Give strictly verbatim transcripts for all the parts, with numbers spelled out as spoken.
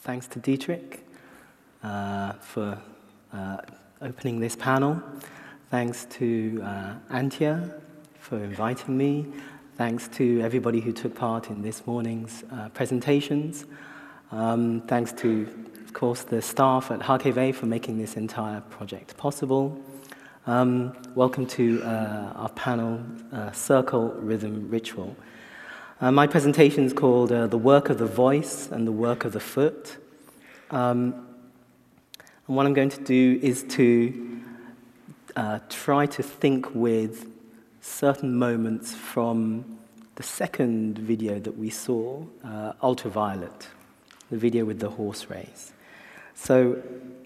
thanks to Dietrich uh, for uh, opening this panel. Thanks to uh, Antje for inviting me. Thanks to everybody who took part in this morning's uh, presentations. Um, thanks to, of course, the staff at H K V for making this entire project possible. Um, welcome to uh, our panel, uh, Circle, Rhythm, Ritual. Uh, my presentation is called uh, The Work of the Voice and the Work of the Foot. Um, and what I'm going to do is to uh, try to think with certain moments from the second video that we saw, uh, Ultraviolet, the video with the horse race. So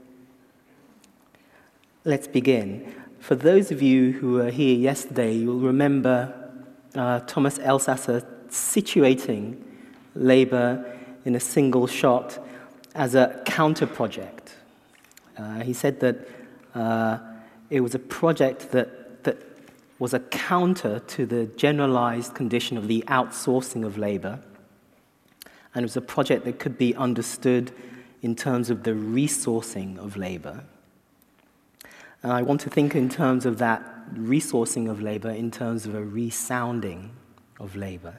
let's begin. For those of you who were here yesterday, you'll remember uh, Thomas Elsasser situating labor in a single shot as a counter-project. Uh, he said that uh, it was a project that, that was a counter to the generalized condition of the outsourcing of labor, and it was a project that could be understood in terms of the resourcing of labor. And I want to think in terms of that resourcing of labor in terms of a resounding of labor.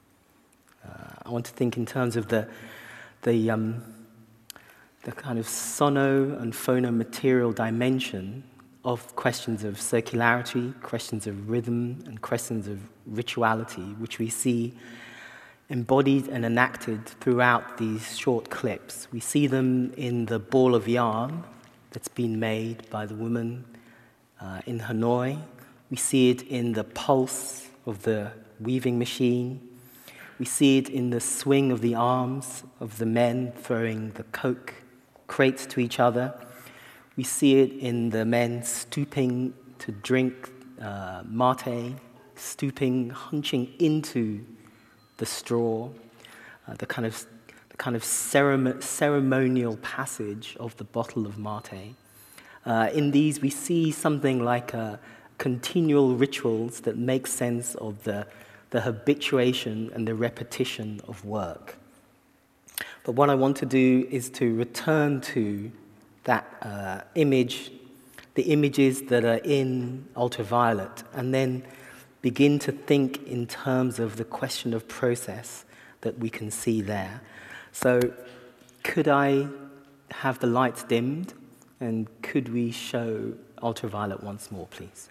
Uh, I want to think in terms of the, the, um, the kind of sono and phonomaterial dimension of questions of circularity, questions of rhythm, and questions of rituality, which we see embodied and enacted throughout these short clips. We see them in the ball of yarn that's been made by the woman uh, in Hanoi. We see it in the pulse of the weaving machine. We see it in the swing of the arms of the men throwing the Coke crates to each other. We see it in the men stooping to drink uh, mate, stooping, hunching into the straw, uh, the kind of the kind of ceremon ceremonial passage of the bottle of mate. Uh, in these, we see something like uh, continual rituals that make sense of the, the habituation and the repetition of work. But what I want to do is to return to that uh, image, the images that are in Ultraviolet, and then begin to think in terms of the question of process that we can see there. So could I have the lights dimmed, and could we show Ultraviolet once more, please?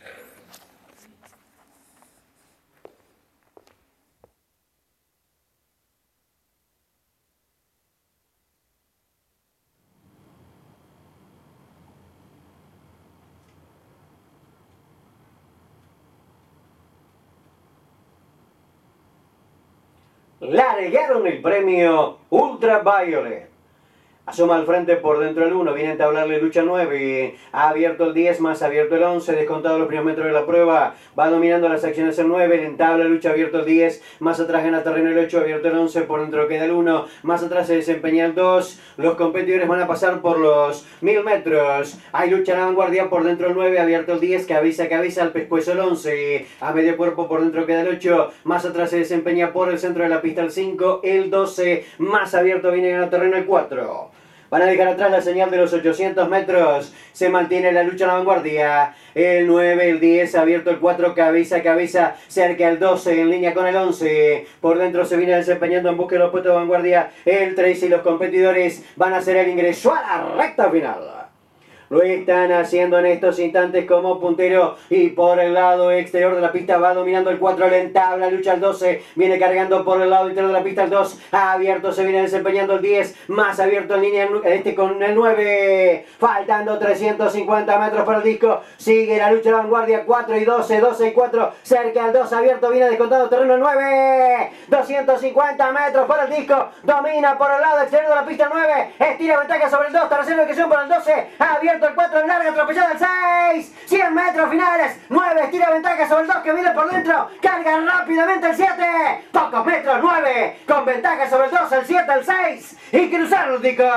Largaron el premio Ultraviolet. Asoma al frente por dentro el uno, viene a entablarle lucha nueve, ha abierto el diez, más abierto el once, descontado los primeros metros de la prueba, va dominando las acciones el nueve, le entabla lucha, abierto el diez, más atrás gana terreno el ocho, abierto el once, por dentro queda el uno, más atrás se desempeña el dos, los competidores van a pasar por los mil metros, hay lucha en la vanguardia, por dentro el nueve, abierto el diez, cabeza a cabeza, al pescuezo el once, a medio cuerpo por dentro queda el ocho, más atrás se desempeña por el centro de la pista el cinco, el doce, más abierto viene a terreno el cuatro. Van a dejar atrás la señal de los ochocientos metros. Se mantiene la lucha en la vanguardia. El nueve, el diez, abierto el cuatro, cabeza a cabeza, cerca el doce, en línea con el once. Por dentro se viene desempeñando en busca de los puestos de vanguardia. El trece y los competidores van a hacer el ingreso a la recta final. Lo están haciendo en estos instantes como puntero y por el lado exterior de la pista va dominando el cuatro, le entabla, lucha el doce, viene cargando por el lado interior de la pista el dos, abierto se viene desempeñando el diez, más abierto en línea este con el nueve, faltando trescientos cincuenta metros para el disco, sigue la lucha de la vanguardia, cuatro y doce, doce y cuatro, cerca el dos, abierto, viene descontado terreno el nueve, doscientos cincuenta metros para el disco, domina por el lado exterior de la pista el nueve, estira ventaja sobre el dos, tercera ubicación por el doce, abierto el cuatro en larga, atropellado el seis, cien metros finales, nueve, estira ventaja sobre el dos que viene por dentro, carga rápidamente el siete, pocos metros, nueve, con ventaja sobre el dos, el siete, el seis, y cruzar el disco.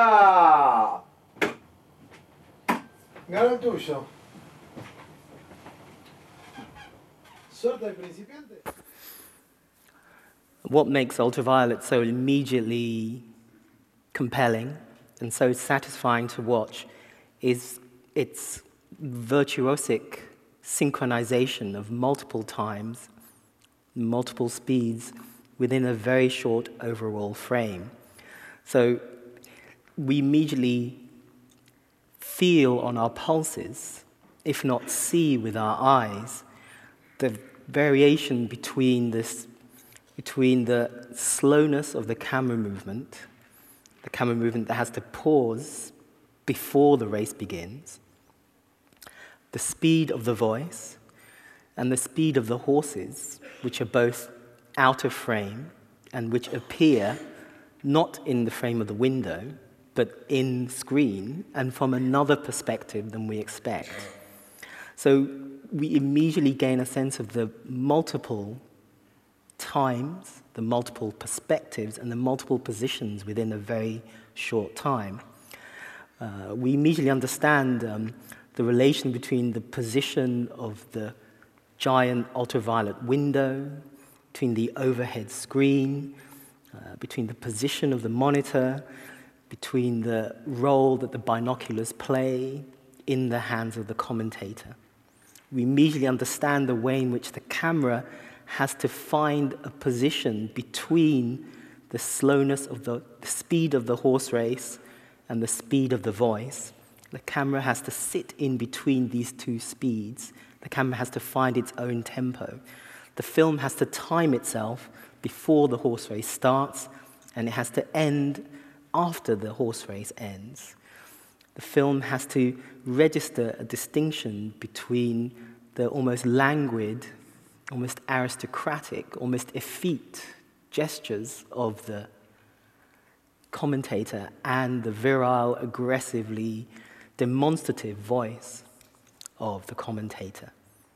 Gana el tuyo. Suerte del principiante. What makes Ultraviolet so immediately compelling and so satisfying to watch is its virtuosic synchronization of multiple times, multiple speeds within a very short overall frame. So we immediately feel on our pulses, if not see with our eyes, the variation between this, between the slowness of the camera movement, the camera movement that has to pause before the race begins, the speed of the voice, and the speed of the horses, which are both out of frame and which appear not in the frame of the window, but in screen and from another perspective than we expect. So we immediately gain a sense of the multiple times, the multiple perspectives, and the multiple positions within a very short time. Uh, we immediately understand um, the relation between the position of the giant ultraviolet window, between the overhead screen, uh, between the position of the monitor, between the role that the binoculars play in the hands of the commentator. We immediately understand the way in which the camera has to find a position between the slowness of the, the speed of the horse race and the speed of the voice. The camera has to sit in between these two speeds. The camera has to find its own tempo. The film has to time itself before the horse race starts, and it has to end after the horse race ends. The film has to register a distinction between the almost languid, almost aristocratic, almost effete gestures of the commentator and the virile, aggressively demonstrative voice of the commentator.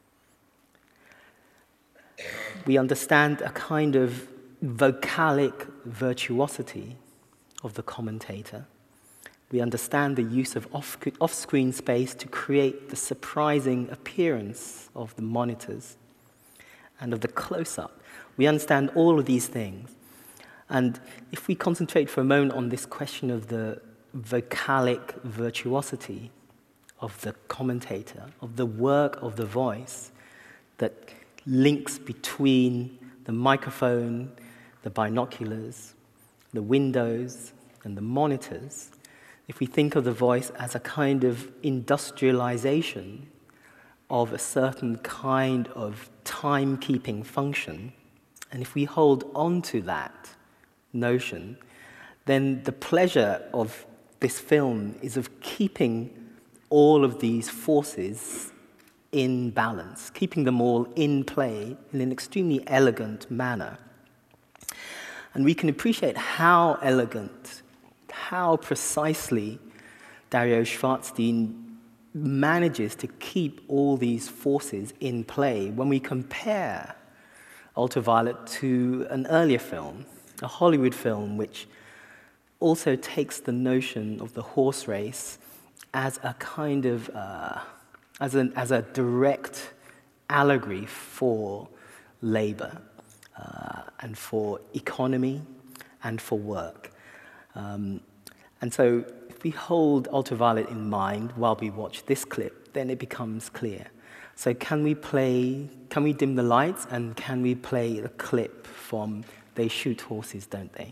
We understand a kind of vocalic virtuosity of the commentator. We understand the use of off- off-screen space to create the surprising appearance of the monitors and of the close-up. We understand all of these things. And if we concentrate for a moment on this question of the vocalic virtuosity of the commentator, of the work of the voice that links between the microphone, the binoculars, the windows, and the monitors, if we think of the voice as a kind of industrialization of a certain kind of timekeeping function, and if we hold on to that notion, then the pleasure of this film is of keeping all of these forces in balance, keeping them all in play in an extremely elegant manner. And we can appreciate how elegant, how precisely Dario Schwartzstein manages to keep all these forces in play when we compare Ultraviolet to an earlier film, a Hollywood film, which also takes the notion of the horse race as a kind of, uh, as, an, as a direct allegory for labor uh, and for economy and for work. Um, and so if we hold Ultraviolet in mind while we watch this clip, then it becomes clear. So can we play, can we dim the lights, and can we play the clip from They Shoot Horses, Don't They?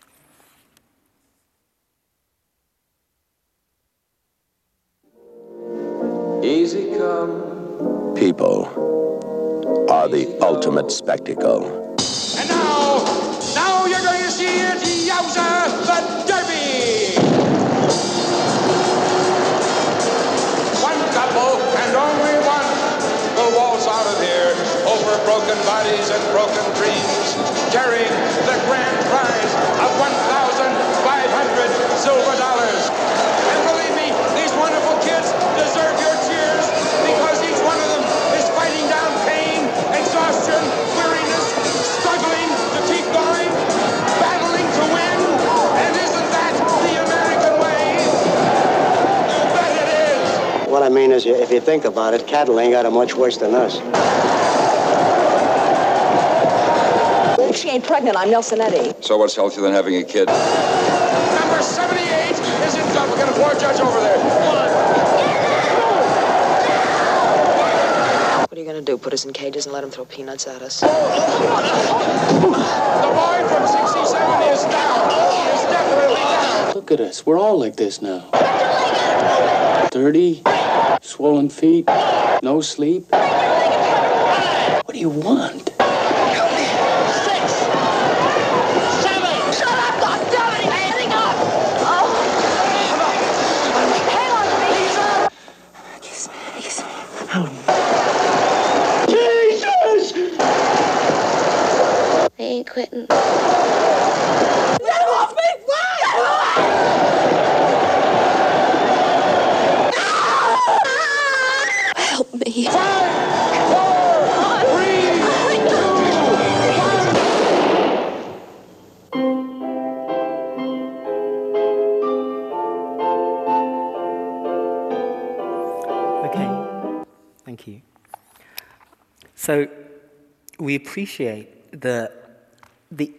Easy come. People are the ultimate spectacle. And now, now you're going to see it, yowza, the Derby! One couple, and only one, will waltz out of here over broken bodies and broken dreams, carrying the grand prize of one thousand five hundred silver dollars. And believe me, these wonderful kids deserve your cheers, because each one of them is fighting down pain, exhaustion, weariness, struggling to keep going, battling to win. And isn't that the American way? You bet it is. What I mean is, if you think about it, cattle ain't got it much worse than us. If she ain't pregnant, I'm Nelson Eddy. So what's healthier than having a kid? Number seventy-eight is in put us in cages and let them throw peanuts at us. The boy from sixty-seven is down. He is definitely down. Look at us. We're all like this now. Dirty, swollen feet, no sleep. What do you want? Six! Seven! Shut up, God damn it! Hang up! Oh! Hang on, please! Kiss me, kiss me. Jesus! They ain't quitting. Get off me! Get off! Help me. Five, four, three, two, Okay, thank you. So we appreciate the, the,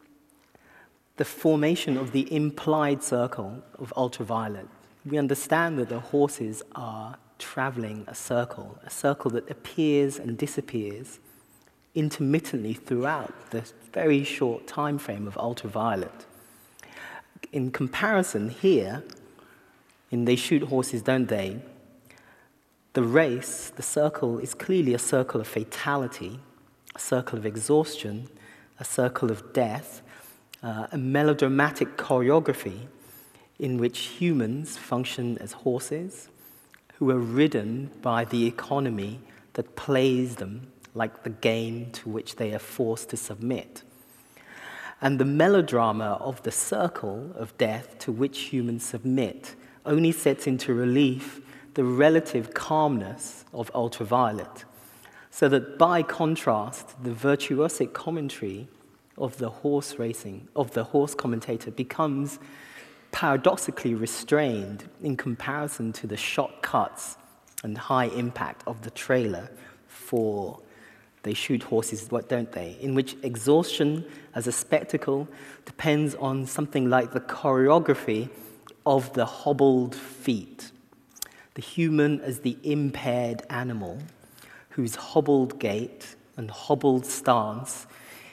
the formation of the implied circle of ultraviolet. We understand that the horses are traveling a circle, a circle that appears and disappears intermittently throughout this very short time frame of ultraviolet. In comparison here, in They Shoot Horses, Don't They?, the race, the circle, is clearly a circle of fatality, a circle of exhaustion, a circle of death, uh, a melodramatic choreography in which humans function as horses who are ridden by the economy that plays them like the game to which they are forced to submit. And the melodrama of the circle of death to which humans submit only sets into relief the relative calmness of ultraviolet, so that by contrast, the virtuosic commentary of the horse racing, of the horse commentator becomes paradoxically restrained in comparison to the shot cuts and high impact of the trailer for They Shoot Horses, What Don't They?, in which exhaustion as a spectacle depends on something like the choreography of the hobbled feet, the human as the impaired animal whose hobbled gait and hobbled stance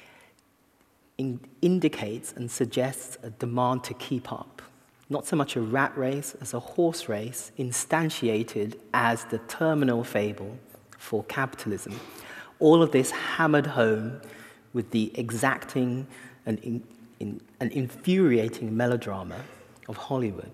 in indicates and suggests a demand to keep up. Not so much a rat race as a horse race instantiated as the terminal fable for capitalism. All of this hammered home with the exacting and, in, in, and infuriating melodrama of Hollywood.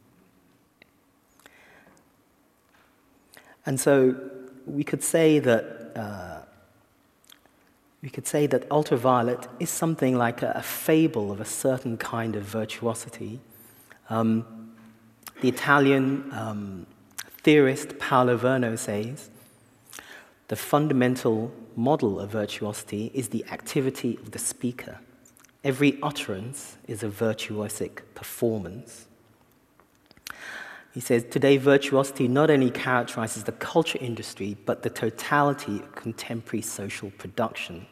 And so we could say that uh, we could say that ultraviolet is something like a, a fable of a certain kind of virtuosity. Um, the Italian um, theorist Paolo Verno says, the fundamental model of virtuosity is the activity of the speaker. Every utterance is a virtuosic performance. He says, today virtuosity not only characterizes the culture industry, but the totality of contemporary social production.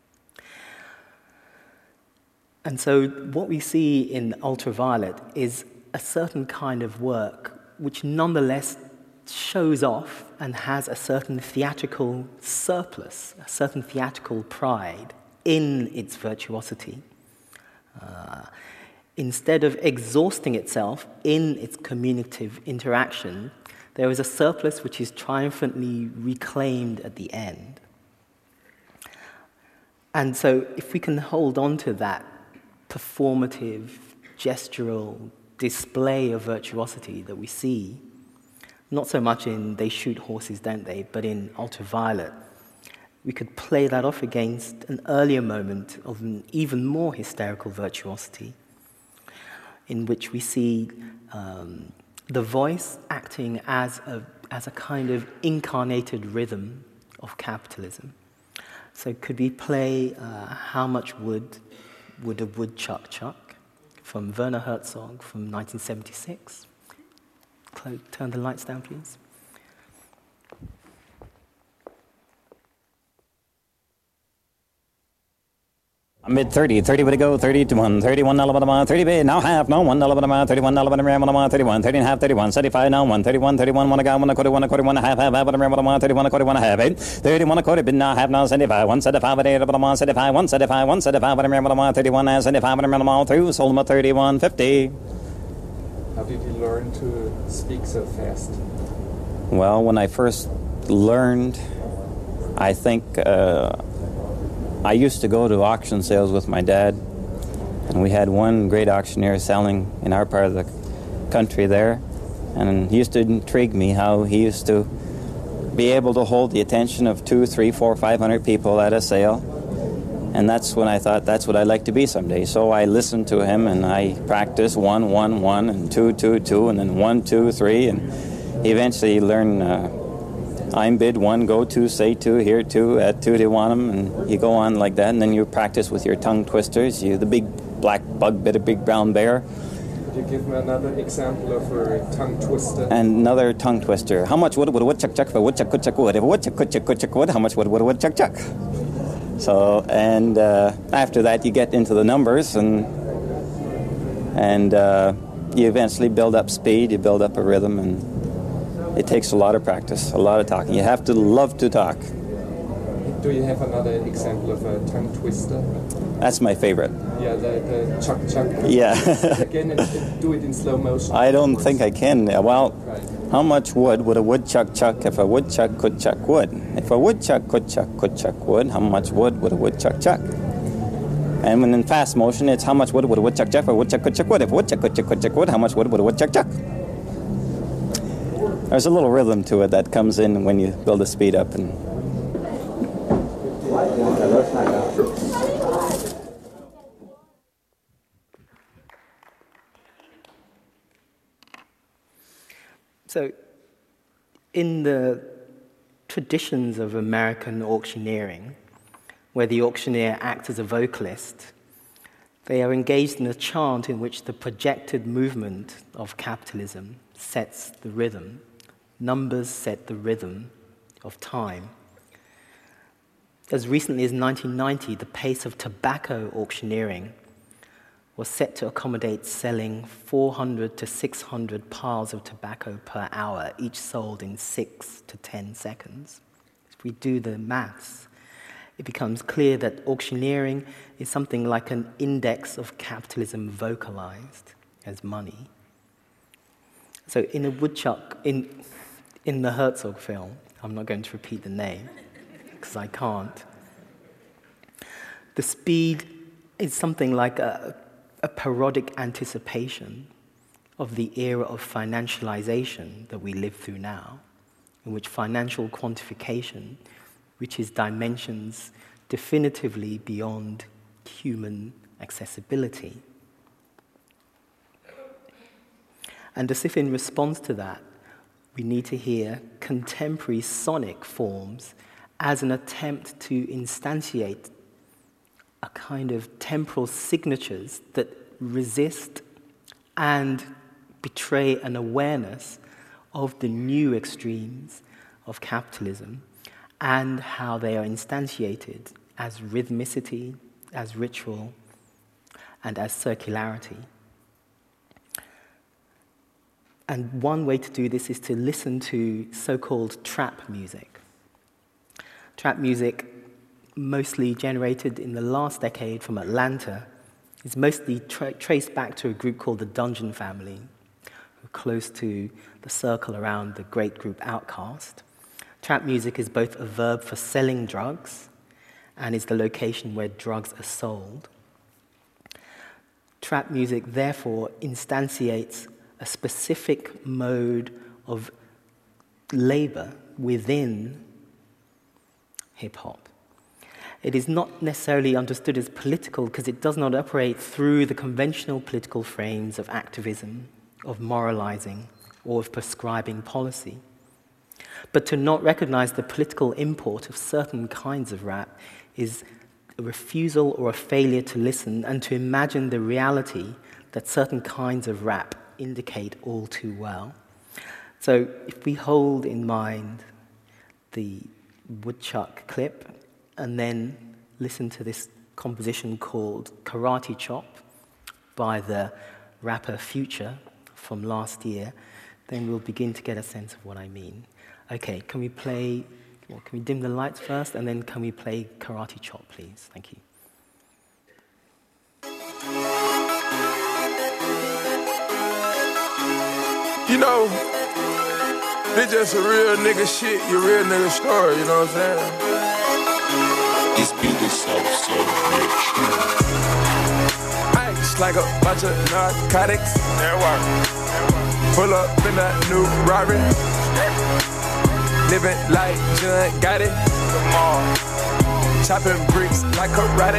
And so what we see in Ultraviolet is a certain kind of work which nonetheless shows off and has a certain theatrical surplus, a certain theatrical pride in its virtuosity. Uh, instead of exhausting itself in its communicative interaction, there is a surplus which is triumphantly reclaimed at the end. And so if we can hold on to that performative, gestural display of virtuosity that we see, not so much in They Shoot Horses, Don't They?, but in Ultraviolet, we could play that off against an earlier moment of an even more hysterical virtuosity, in which we see um, the voice acting as a, as a kind of incarnated rhythm of capitalism. So could we play uh, How Much Wood Would a Woodchuck Chuck from Werner Herzog from nineteen seventy-six? Close, turn the lights down, please. Mid thirty, thirty way to go, thirty to one, thirty-one, thirty bid, now half, no one, thirty-one, thirty-one, thirty and a half, thirty-one, seventy-five, now one, thirty-one, thirty-one, one a guy, one a quarter, one a quarter, one a half, half, half, thirty-one, a quarter, one a half, eight, thirty-one, a quarter, bid, now half, now seventy-five, one seventy-five, eight, seventy-five, one seventy-five, one seventy-five, thirty-one, and seventy-five, and I'm all through, sold them at thirty-one fifty. How did you learn to speak so fast? Well, when I first learned, I think, uh, I used to go to auction sales with my dad, and we had one great auctioneer selling in our part of the country there, and he used to intrigue me how he used to be able to hold the attention of two, three, four, five hundred people at a sale, and that's when I thought that's what I'd like to be someday. So I listened to him, and I practiced one, one, one, and two, two, two, and then one, two, three, and eventually learned uh, I'm bid one, go two, say two, here two, at two, they want them, and you go on like that, and then you practice with your tongue twisters. You, the big black bug bit a big brown bear. Could you give me another example of a tongue twister? And another tongue twister. How much would would a woodchuck chuck if a woodchuck could chuck wood? If a woodchuck could chuck could chuck wood, how much would would a woodchuck chuck? So, and uh, after that, you get into the numbers, and and uh, you eventually build up speed, you build up a rhythm, and it takes a lot of practice, a lot of talking. You have to love to talk. Do you have another example of a tongue twister? That's my favorite. Yeah, the, the chuck chuck. Yeah. Again, and do it in slow motion. I don't think I can. Well, right. How much wood would a woodchuck chuck if a woodchuck could chuck wood? If a woodchuck could chuck could chuck wood, how much wood would a woodchuck chuck? And when in fast motion, it's how much wood would a woodchuck chuck if a woodchuck could chuck wood? If a woodchuck could chuck could chuck wood, how much wood would a woodchuck chuck? There's a little rhythm to it that comes in when you build a speed up. And so, in the traditions of American auctioneering, where the auctioneer acts as a vocalist, they are engaged in a chant in which the projected movement of capitalism sets the rhythm. Numbers set the rhythm of time. As recently as nineteen ninety, the pace of tobacco auctioneering was set to accommodate selling four hundred to six hundred piles of tobacco per hour, each sold in six to ten seconds. If we do the maths, it becomes clear that auctioneering is something like an index of capitalism vocalized as money. So in a woodchuck, in, in the Herzog film, I'm not going to repeat the name, because I can't, the speed is something like a, a parodic anticipation of the era of financialization that we live through now, in which financial quantification reaches dimensions definitively beyond human accessibility. And as if in response to that, we need to hear contemporary sonic forms as an attempt to instantiate a kind of temporal signatures that resist and betray an awareness of the new extremes of capitalism and how they are instantiated as rhythmicity, as ritual, and as circularity. And one way to do this is to listen to so-called trap music. Trap music, mostly generated in the last decade from Atlanta, is mostly tra- traced back to a group called the Dungeon Family, who are close to the circle around the great group Outkast. Trap music is both a verb for selling drugs and is the location where drugs are sold. Trap music, therefore, instantiates a specific mode of labor within hip-hop. It is not necessarily understood as political because it does not operate through the conventional political frames of activism, of moralizing, or of prescribing policy. But to not recognize the political import of certain kinds of rap is a refusal or a failure to listen and to imagine the reality that certain kinds of rap indicate all too well. So if we hold in mind the woodchuck clip and then listen to this composition called Karate Chop by the rapper Future from last year, then we'll begin to get a sense of what I mean. Okay, can we play, well, can we dim the lights first, and then can we play Karate Chop, please? Thank you. You know, this just a real nigga shit, your real nigga story, you know what I'm saying? This beat is so, so rich. Ice like a bunch of narcotics. That work. Pull up in that new Rari. Living like John got it. Come on. Chopping bricks like karate.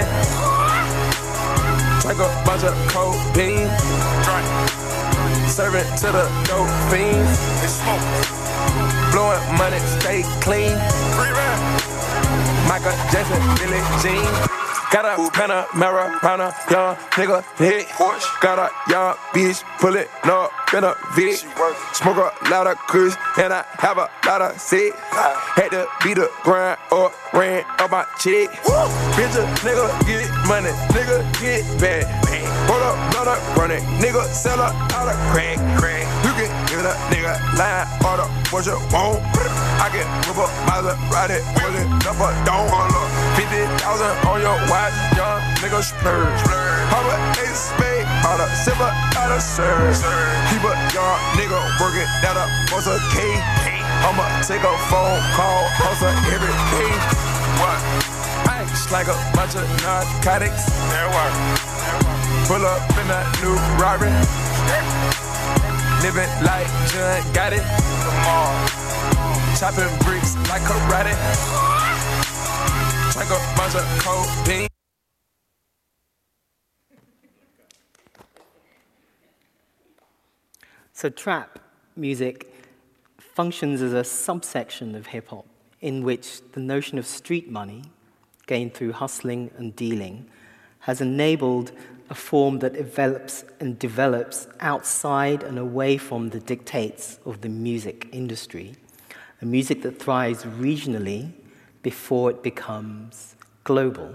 Drink a bunch of codeine. Serving to the dope fiends. Blowing money, stay clean. Michael Jackson, Billie Jean. Got a Panamera, round a young nigga hit. Got a young bitch, pull it up in a Vic. Smoke a lot of kush, and I have a lot of sick. Had to beat the grind up, ran up my chick. Bitch, a nigga get money, nigga get bad. Hold up, blood up, run it, nigga sell a lot of crack, crack. You can give a nigga line, order what you want. I can whip up Maserati, pull it up or don't. fifty thousand on your watch, young nigga splurge. How about ace spade, all the silver, out of serve. Keep a young nigga working that up, what's a K? I'ma take a phone call, hustle every day. What? Ice like a bunch of narcotics. That work. Pull up in that new Rari. Living like John got it. Come on. Chopping bricks like karate. Drink a bunch of codeine. So trap music functions as a subsection of hip-hop in which the notion of street money, gained through hustling and dealing, has enabled a form that develops and develops outside and away from the dictates of the music industry, a music that thrives regionally before it becomes global.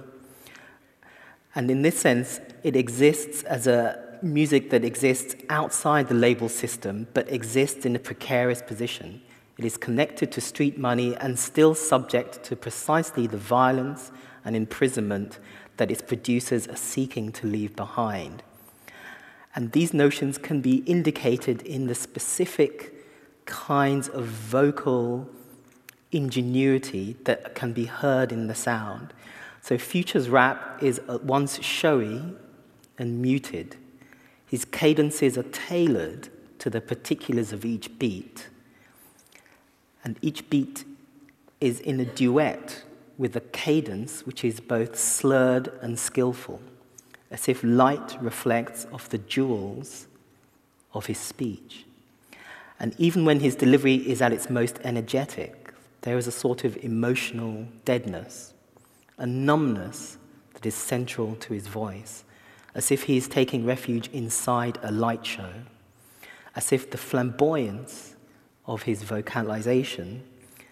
And in this sense, it exists as a music that exists outside the label system, but exists in a precarious position. It is connected to street money and still subject to precisely the violence and imprisonment that its producers are seeking to leave behind. And these notions can be indicated in the specific kinds of vocal ingenuity that can be heard in the sound. So Future's rap is at once showy and muted. His cadences are tailored to the particulars of each beat, and each beat is in a duet with a cadence which is both slurred and skillful, as if light reflects off the jewels of his speech. And even when his delivery is at its most energetic, there is a sort of emotional deadness, a numbness that is central to his voice, as if he is taking refuge inside a light show, as if the flamboyance of his vocalization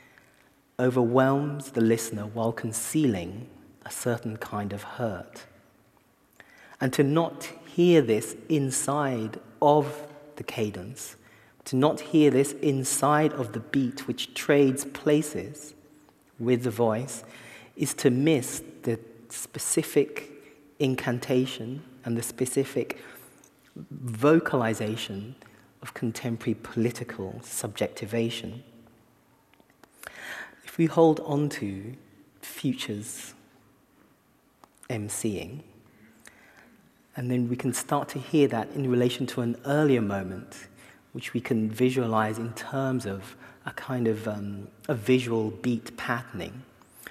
overwhelms the listener while concealing a certain kind of hurt. And to not hear this inside of the cadence, to not hear this inside of the beat which trades places with the voice, is to miss the specific incantation and the specific vocalization of contemporary political subjectivation. If we hold on to Future's emceeing, and then we can start to hear that in relation to an earlier moment, which we can visualize in terms of a kind of um, a visual beat patterning.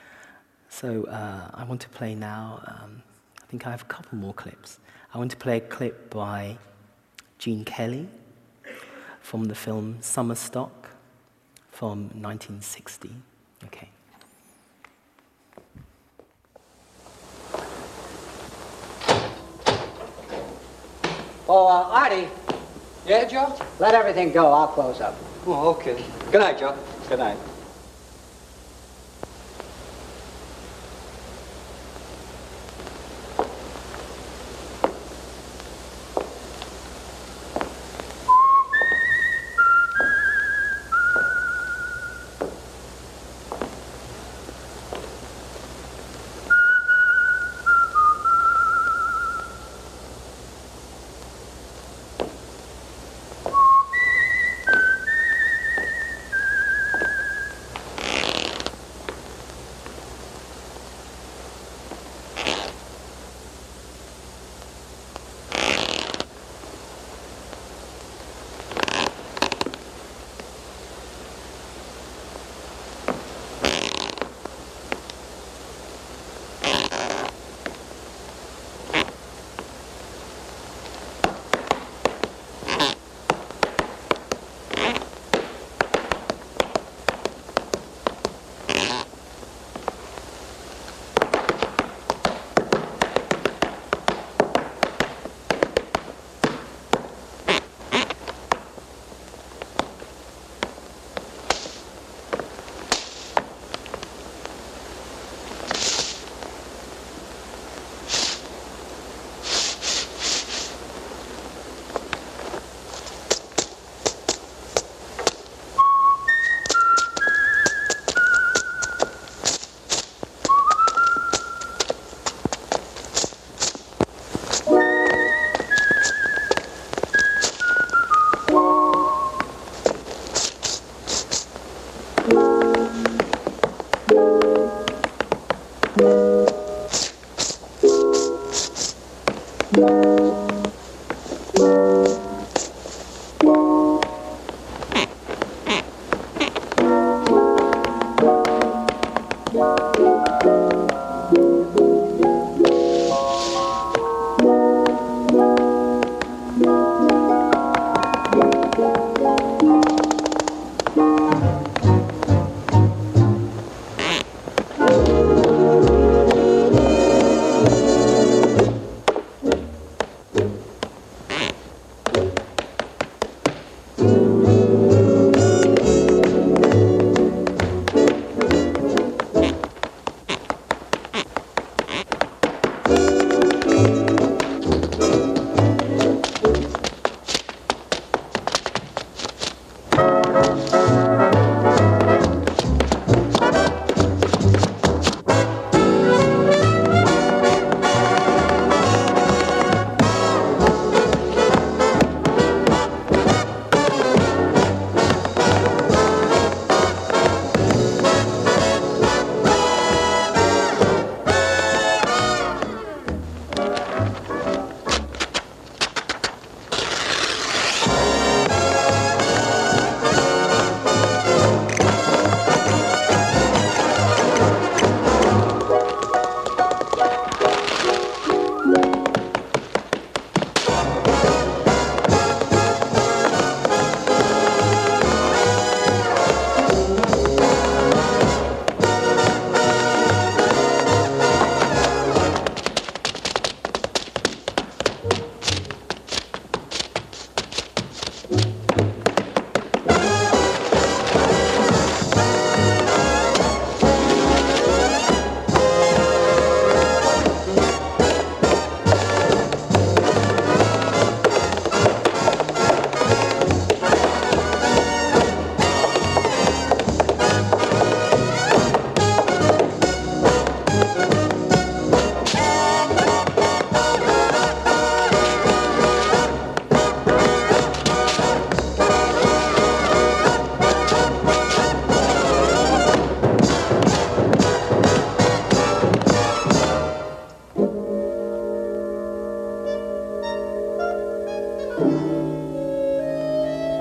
So uh, I want to play now, um, I think I have a couple more clips. I want to play a clip by Gene Kelly from the film Summer Stock from nineteen sixty. Okay. Oh, uh, Artie. Yeah, Joe? Let everything go. I'll close up. Oh, okay. Good night, Joe. Good night.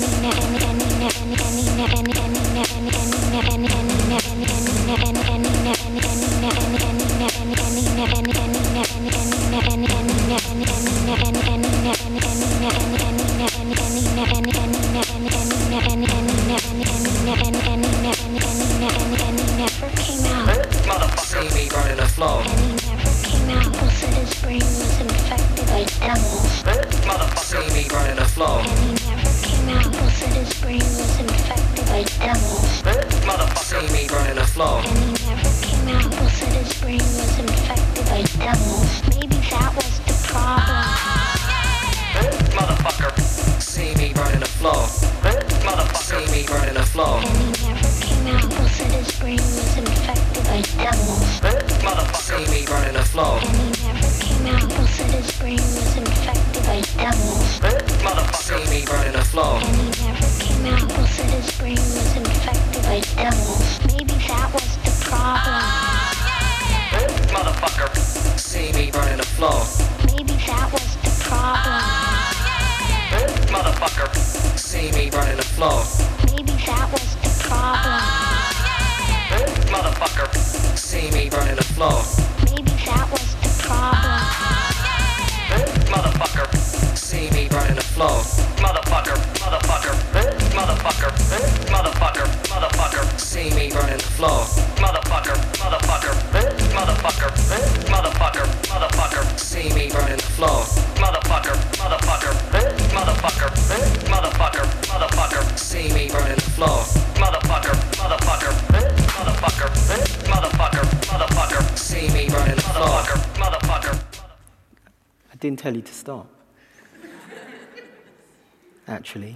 Motherfucker, motherfucker. didn't tell you to stop, actually.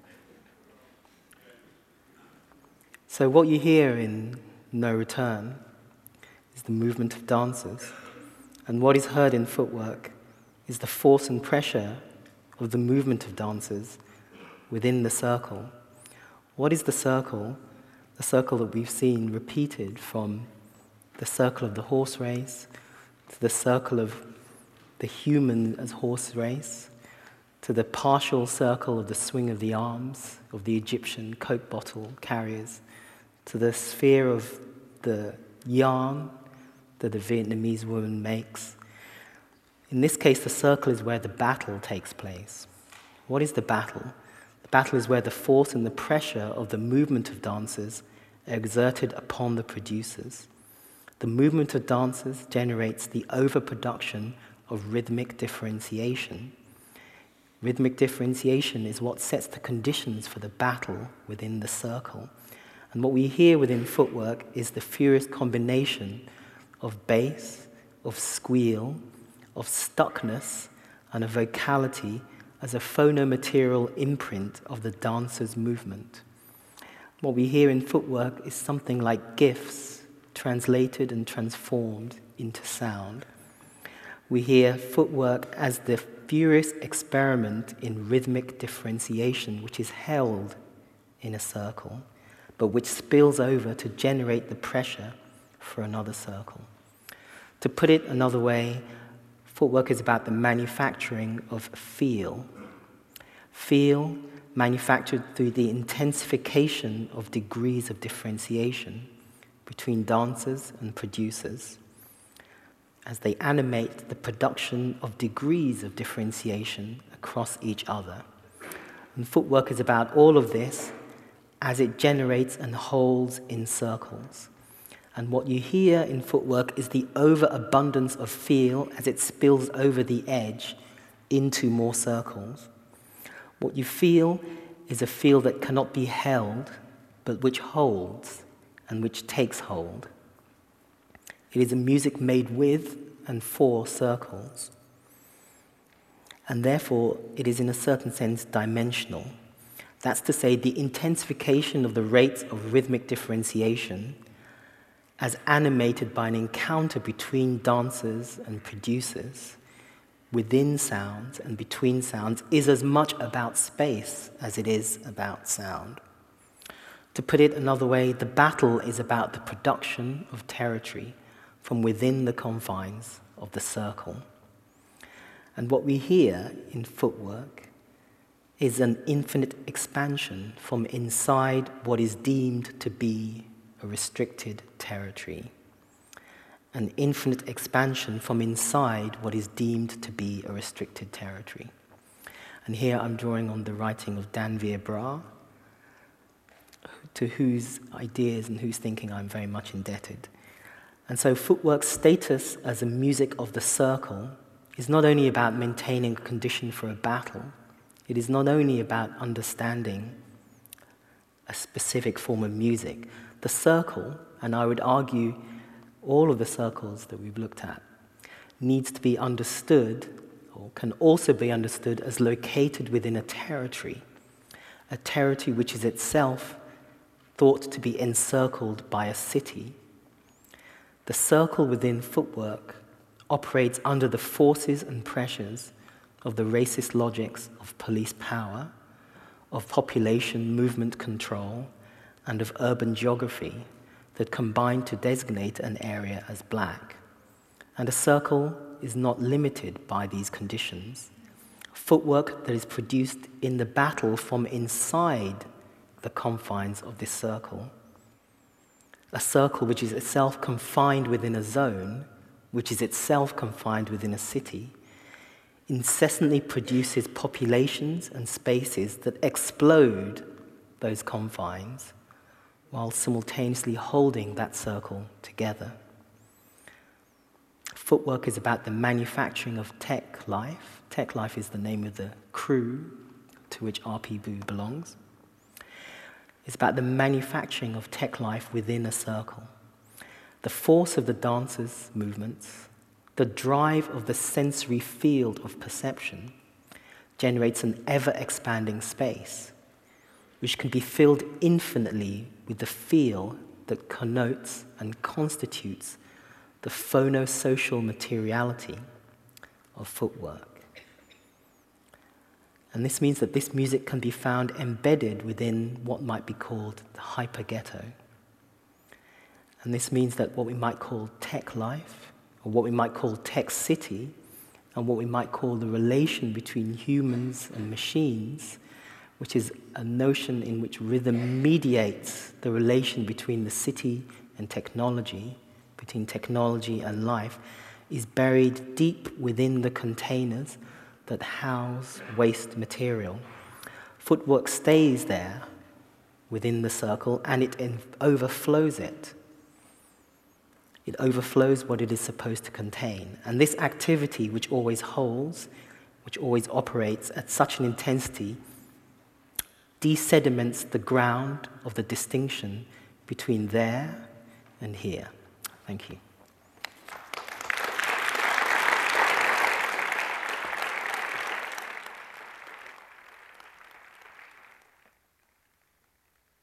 So what you hear in No Return is the movement of dancers, and what is heard in Footwork is the force and pressure of the movement of dancers within the circle. What is the circle? The circle that we've seen repeated from the circle of the horse race to the circle of the human as horse race, to the partial circle of the swing of the arms of the Egyptian Coke bottle carriers, to the sphere of the yarn that the Vietnamese woman makes. In this case, the circle is where the battle takes place. What is the battle? The battle is where the force and the pressure of the movement of dancers are exerted upon the producers. The movement of dancers generates the overproduction of rhythmic differentiation. Rhythmic differentiation is what sets the conditions for the battle within the circle. And what we hear within Footwork is the furious combination of bass, of squeal, of stuckness, and of vocality as a phonomaterial imprint of the dancer's movement. What we hear in Footwork is something like GIFs translated and transformed into sound. We hear Footwork as the furious experiment in rhythmic differentiation, which is held in a circle, but which spills over to generate the pressure for another circle. To put it another way, Footwork is about the manufacturing of feel. Feel manufactured through the intensification of degrees of differentiation between dancers and producers, as they animate the production of degrees of differentiation across each other. And Footwork is about all of this as it generates and holds in circles. And what you hear in Footwork is the overabundance of feel as it spills over the edge into more circles. What you feel is a feel that cannot be held, but which holds and which takes hold. It is a music made with and for circles. And therefore, it is in a certain sense dimensional. That's to say, the intensification of the rates of rhythmic differentiation as animated by an encounter between dancers and producers within sounds and between sounds is as much about space as it is about sound. To put it another way, the battle is about the production of territory from within the confines of the circle. And what we hear in Footwork is an infinite expansion from inside what is deemed to be a restricted territory. An infinite expansion from inside what is deemed to be a restricted territory. And here I'm drawing on the writing of Danveer Brar, to whose ideas and whose thinking I'm very much indebted. And so Footwork's status as a music of the circle is not only about maintaining a condition for a battle, it is not only about understanding a specific form of music. The circle, and I would argue all of the circles that we've looked at, needs to be understood, or can also be understood as located within a territory, a territory which is itself thought to be encircled by a city. The circle within Footwork operates under the forces and pressures of the racist logics of police power, of population movement control, and of urban geography that combine to designate an area as black. And a circle is not limited by these conditions. Footwork that is produced in the battle from inside the confines of this circle, a circle which is itself confined within a zone, which is itself confined within a city, incessantly produces populations and spaces that explode those confines while simultaneously holding that circle together. Footwork is about the manufacturing of Tech Life. Tech Life is the name of the crew to which R P Boo belongs. It's about the manufacturing of Tech Life within a circle. The force of the dancers' movements The drive of the sensory field of perception generates an ever-expanding space, which can be filled infinitely with the feel that connotes and constitutes the phonosocial materiality of footwork. And this means that this music can be found embedded within what might be called the hyper-ghetto. And this means that what we might call tech life, or what we might call tech city, and what we might call the relation between humans and machines, which is a notion in which rhythm mediates the relation between the city and technology, between technology and life, is buried deep within the containers that house waste material. Footwork stays there within the circle, and it overflows it. It overflows what it is supposed to contain. And this activity, which always holds, which always operates at such an intensity, desediments the ground of the distinction between there and here. Thank you.